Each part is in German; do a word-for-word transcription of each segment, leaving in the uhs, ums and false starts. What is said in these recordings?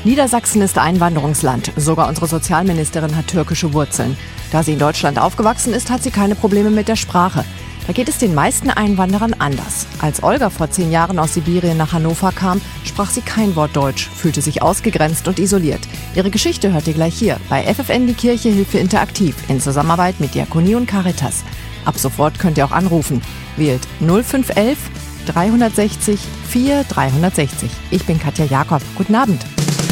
Niedersachsen ist Einwanderungsland. Sogar unsere Sozialministerin hat türkische Wurzeln. Da sie in Deutschland aufgewachsen ist, hat sie keine Probleme mit der Sprache. Da geht es den meisten Einwanderern anders. Als Olga vor zehn Jahren aus Sibirien nach Hannover kam, sprach sie kein Wort Deutsch, fühlte sich ausgegrenzt und isoliert. Ihre Geschichte hört ihr gleich hier bei F F N Die Kirche Hilfe interaktiv in Zusammenarbeit mit Diakonie und Caritas. Ab sofort könnt ihr auch anrufen. Wählt null fünf eins eins drei sechs null vier drei sechs null. Ich bin Katja Jakob. Guten Abend.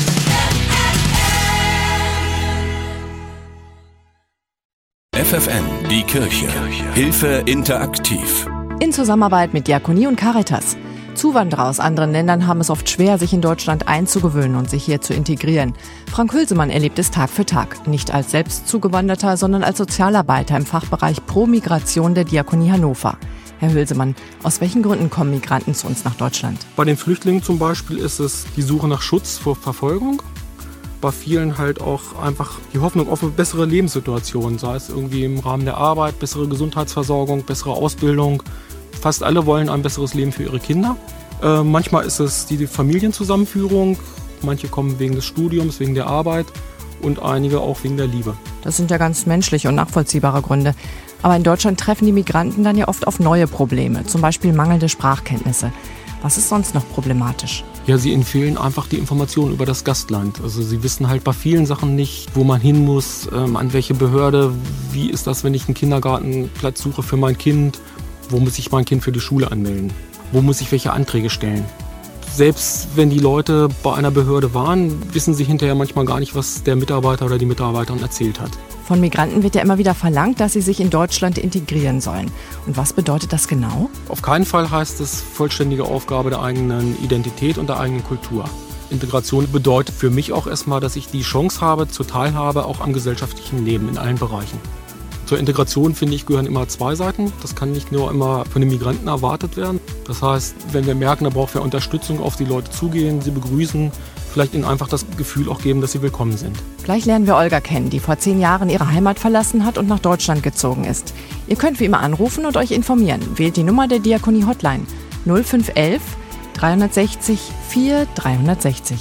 F F N Die Kirche Hilfe interaktiv. In Zusammenarbeit mit Diakonie und Caritas. Zuwanderer aus anderen Ländern haben es oft schwer, sich in Deutschland einzugewöhnen und sich hier zu integrieren. Frank Hülsemann erlebt es Tag für Tag. Nicht als selbst Zugewanderter, sondern als Sozialarbeiter im Fachbereich Pro Migration der Diakonie Hannover. Herr Hülsemann, aus welchen Gründen kommen Migranten zu uns nach Deutschland? Bei den Flüchtlingen zum Beispiel ist es die Suche nach Schutz vor Verfolgung. Bei vielen halt auch einfach die Hoffnung auf eine bessere Lebenssituation, sei es irgendwie im Rahmen der Arbeit, bessere Gesundheitsversorgung, bessere Ausbildung. Fast alle wollen ein besseres Leben für ihre Kinder. Äh, manchmal ist es die Familienzusammenführung, manche kommen wegen des Studiums, wegen der Arbeit und einige auch wegen der Liebe. Das sind ja ganz menschliche und nachvollziehbare Gründe. Aber in Deutschland treffen die Migranten dann ja oft auf neue Probleme, zum Beispiel mangelnde Sprachkenntnisse. Was ist sonst noch problematisch? Ja, sie ihnen fehlen einfach die Informationen über das Gastland. Also sie wissen halt bei vielen Sachen nicht, wo man hin muss, ähm, an welche Behörde, wie ist das, wenn ich einen Kindergartenplatz suche für mein Kind, wo muss ich mein Kind für die Schule anmelden, wo muss ich welche Anträge stellen. Selbst wenn die Leute bei einer Behörde waren, wissen sie hinterher manchmal gar nicht, was der Mitarbeiter oder die Mitarbeiterin erzählt hat. Von Migranten wird ja immer wieder verlangt, dass sie sich in Deutschland integrieren sollen. Und was bedeutet das genau? Auf keinen Fall heißt es vollständige Aufgabe der eigenen Identität und der eigenen Kultur. Integration bedeutet für mich auch erstmal, dass ich die Chance habe zur Teilhabe auch am gesellschaftlichen Leben in allen Bereichen. Zur Integration, finde ich, gehören immer zwei Seiten. Das kann nicht nur immer von den Migranten erwartet werden. Das heißt, wenn wir merken, da braucht wir Unterstützung, auf die Leute zugehen, sie begrüßen, vielleicht ihnen einfach das Gefühl auch geben, dass sie willkommen sind. Gleich lernen wir Olga kennen, die vor zehn Jahren ihre Heimat verlassen hat und nach Deutschland gezogen ist. Ihr könnt wie immer anrufen und euch informieren. Wählt die Nummer der Diakonie Hotline null fünf eins eins drei sechs null vier drei sechs null.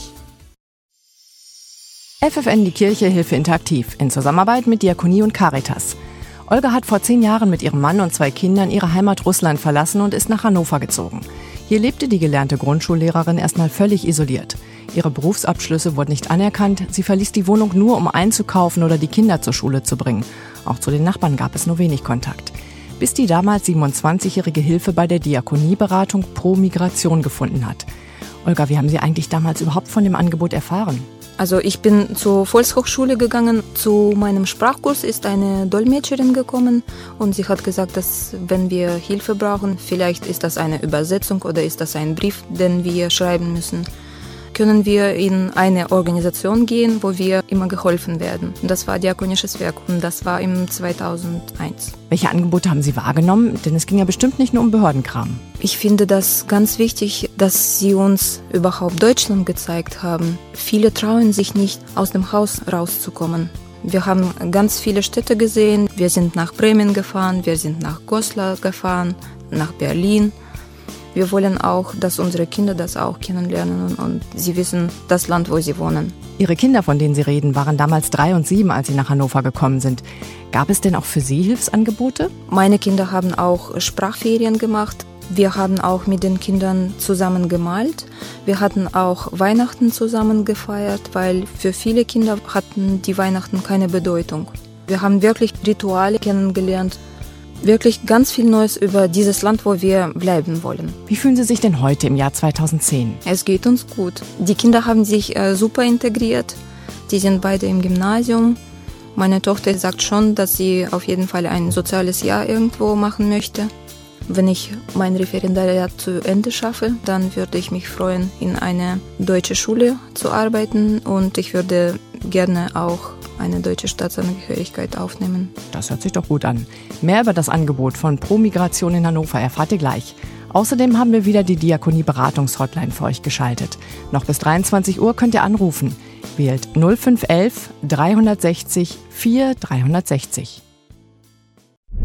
F F N Die Kirche Hilfe interaktiv in Zusammenarbeit mit Diakonie und Caritas. Olga hat vor zehn Jahren mit ihrem Mann und zwei Kindern ihre Heimat Russland verlassen und ist nach Hannover gezogen. Hier lebte die gelernte Grundschullehrerin erstmal völlig isoliert. Ihre Berufsabschlüsse wurden nicht anerkannt, sie verließ die Wohnung nur, um einzukaufen oder die Kinder zur Schule zu bringen. Auch zu den Nachbarn gab es nur wenig Kontakt. Bis die damals siebenundzwanzigjährige Hilfe bei der Diakonieberatung Pro Migration gefunden hat. Olga, wie haben Sie eigentlich damals überhaupt von dem Angebot erfahren? Also ich bin zur Volkshochschule gegangen. Zu meinem Sprachkurs ist eine Dolmetscherin gekommen und sie hat gesagt, dass wenn wir Hilfe brauchen, vielleicht ist das eine Übersetzung oder ist das ein Brief, den wir schreiben müssen, können wir in eine Organisation gehen, wo wir immer geholfen werden. Das war Diakonisches Werk und das war im zweitausendeins. Welche Angebote haben Sie wahrgenommen? Denn es ging ja bestimmt nicht nur um Behördenkram. Ich finde das ganz wichtig, dass sie uns überhaupt Deutschland gezeigt haben. Viele trauen sich nicht, aus dem Haus rauszukommen. Wir haben ganz viele Städte gesehen. Wir sind nach Bremen gefahren, wir sind nach Goslar gefahren, nach Berlin. Wir wollen auch, dass unsere Kinder das auch kennenlernen und sie wissen das Land, wo sie wohnen. Ihre Kinder, von denen Sie reden, waren damals drei und sieben, als Sie nach Hannover gekommen sind. Gab es denn auch für Sie Hilfsangebote? Meine Kinder haben auch Sprachferien gemacht. Wir haben auch mit den Kindern zusammen gemalt. Wir hatten auch Weihnachten zusammen gefeiert, weil für viele Kinder hatten die Weihnachten keine Bedeutung. Wir haben wirklich Rituale kennengelernt. Wirklich ganz viel Neues über dieses Land, wo wir bleiben wollen. Wie fühlen Sie sich denn heute im Jahr zweitausendzehn? Es geht uns gut. Die Kinder haben sich äh, super integriert. Die sind beide im Gymnasium. Meine Tochter sagt schon, dass sie auf jeden Fall ein soziales Jahr irgendwo machen möchte. Wenn ich mein Referendariat zu Ende schaffe, dann würde ich mich freuen, in eine deutsche Schule zu arbeiten und ich würde gerne auch eine deutsche Staatsangehörigkeit aufnehmen. Das hört sich doch gut an. Mehr über das Angebot von Pro Migration in Hannover erfahrt ihr gleich. Außerdem haben wir wieder die Diakonie-Beratungshotline für euch geschaltet. Noch bis dreiundzwanzig Uhr könnt ihr anrufen. Wählt null fünf eins eins drei sechs null vier drei sechs null.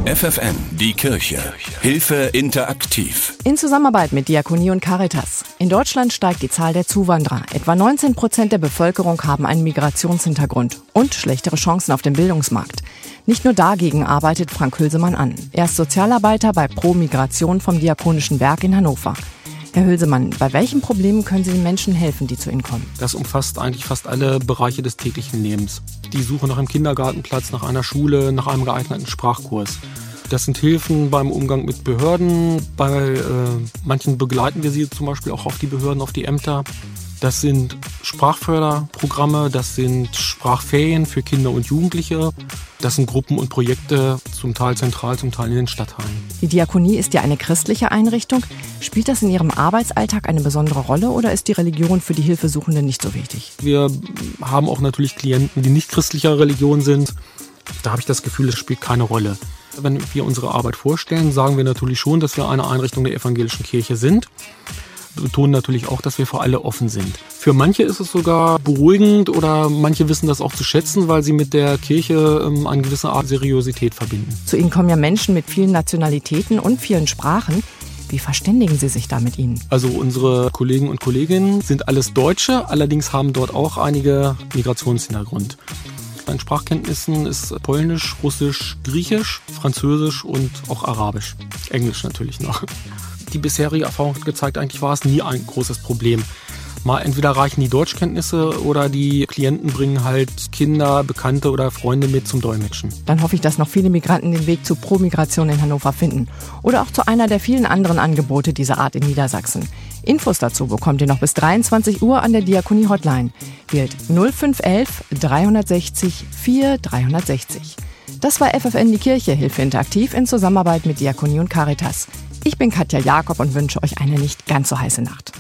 F F N, die Kirche. Hilfe interaktiv. In Zusammenarbeit mit Diakonie und Caritas. In Deutschland steigt die Zahl der Zuwanderer. Etwa neunzehn Prozent der Bevölkerung haben einen Migrationshintergrund und schlechtere Chancen auf dem Bildungsmarkt. Nicht nur dagegen arbeitet Frank Hülsemann an. Er ist Sozialarbeiter bei Pro Migration vom Diakonischen Werk in Hannover. Herr Hülsemann, bei welchen Problemen können Sie den Menschen helfen, die zu Ihnen kommen? Das umfasst eigentlich fast alle Bereiche des täglichen Lebens. Die Suche nach einem Kindergartenplatz, nach einer Schule, nach einem geeigneten Sprachkurs. Das sind Hilfen beim Umgang mit Behörden. Bei äh, manchen begleiten wir sie zum Beispiel auch auf die Behörden, auf die Ämter. Das sind Sprachförderprogramme, das sind Sprachferien für Kinder und Jugendliche. Das sind Gruppen und Projekte, zum Teil zentral, zum Teil in den Stadtteilen. Die Diakonie ist ja eine christliche Einrichtung. Spielt das in Ihrem Arbeitsalltag eine besondere Rolle oder ist die Religion für die Hilfesuchenden nicht so wichtig? Wir haben auch natürlich Klienten, die nicht christlicher Religion sind. Da habe ich das Gefühl, es spielt keine Rolle. Wenn wir unsere Arbeit vorstellen, sagen wir natürlich schon, dass wir eine Einrichtung der evangelischen Kirche sind. Wir betonen natürlich auch, dass wir für alle offen sind. Für manche ist es sogar beruhigend oder manche wissen das auch zu schätzen, weil sie mit der Kirche ähm, eine gewisse Art Seriosität verbinden. Zu Ihnen kommen ja Menschen mit vielen Nationalitäten und vielen Sprachen. Wie verständigen Sie sich da mit ihnen? Also unsere Kollegen und Kolleginnen sind alles Deutsche, allerdings haben dort auch einige Migrationshintergrund. An Sprachkenntnissen ist Polnisch, Russisch, Griechisch, Französisch und auch Arabisch. Englisch natürlich noch. Die bisherige Erfahrung hat gezeigt, eigentlich war es nie ein großes Problem. Mal entweder reichen die Deutschkenntnisse oder die Klienten bringen halt Kinder, Bekannte oder Freunde mit zum Dolmetschen. Dann hoffe ich, dass noch viele Migranten den Weg zu Pro Migration in Hannover finden. Oder auch zu einer der vielen anderen Angebote dieser Art in Niedersachsen. Infos dazu bekommt ihr noch bis dreiundzwanzig Uhr an der Diakonie Hotline. Wählt null fünf elf dreihundertsechzig vier dreihundertsechzig. Das war F F N die Kirche, Hilfe interaktiv in Zusammenarbeit mit Diakonie und Caritas. Ich bin Katja Jakob und wünsche euch eine nicht ganz so heiße Nacht.